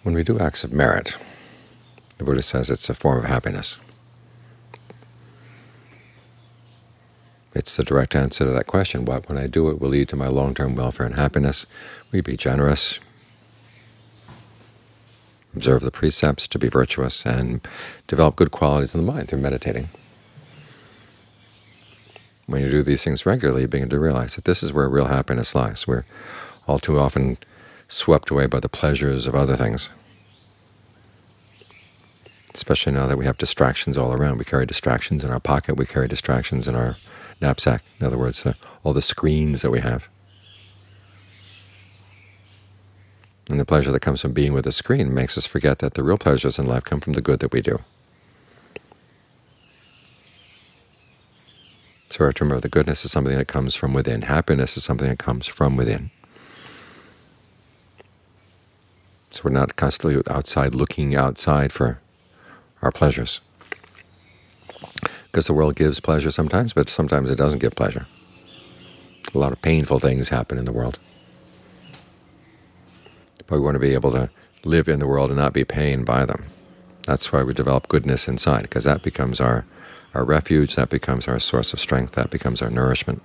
When we do acts of merit, the Buddha says it's a form of happiness. It's the direct answer to that question, what, when I do it, will lead to my long-term welfare and happiness? We be generous, observe the precepts to be virtuous, and develop good qualities in the mind through meditating. When you do these things regularly, you begin to realize that this is where real happiness lies. We're all too often swept away by the pleasures of other things, especially now that we have distractions all around. We carry distractions in our pocket, we carry distractions in our knapsack. In other words, all the screens that we have. And the pleasure that comes from being with a screen makes us forget that the real pleasures in life come from the good that we do. So we have to remember that goodness is something that comes from within. Happiness is something that comes from within. So we're not constantly outside looking outside for our pleasures. Because the world gives pleasure sometimes, but sometimes it doesn't give pleasure. A lot of painful things happen in the world. But we want to be able to live in the world and not be pained by them. That's why we develop goodness inside, because that becomes our refuge, that becomes our source of strength, that becomes our nourishment.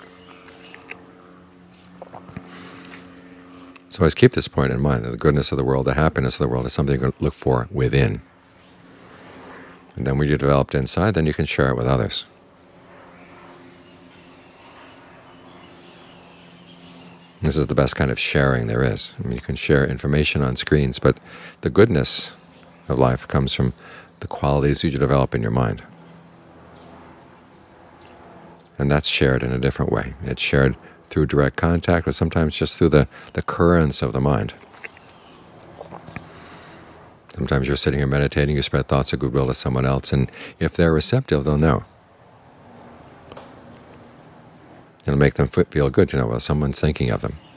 So always keep this point in mind, that the goodness of the world, the happiness of the world is something you can look for within. And then when you develop it inside, then you can share it with others. This is the best kind of sharing there is. I mean, you can share information on screens, but the goodness of life comes from the qualities that you develop in your mind. And that's shared in a different way. It's shared through direct contact, or sometimes just through the currents of the mind. Sometimes you're sitting here meditating, you spread thoughts of goodwill to someone else, and if they're receptive, they'll know. It'll make them feel good to know, well, someone's thinking of them.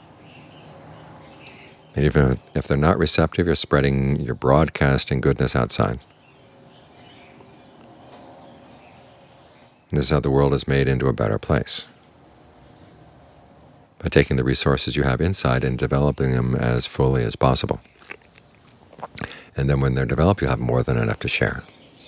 And even if they're not receptive, you're broadcasting goodness outside. This is how the world is made into a better place, by taking the resources you have inside and developing them as fully as possible. And then when they're developed, you'll have more than enough to share.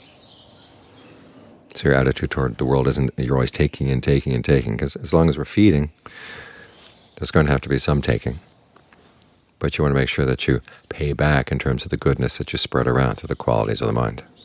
So your attitude toward the world isn't you're always taking and taking and taking, because as long as we're feeding, there's going to have to be some taking. But you want to make sure that you pay back in terms of the goodness that you spread around through the qualities of the mind.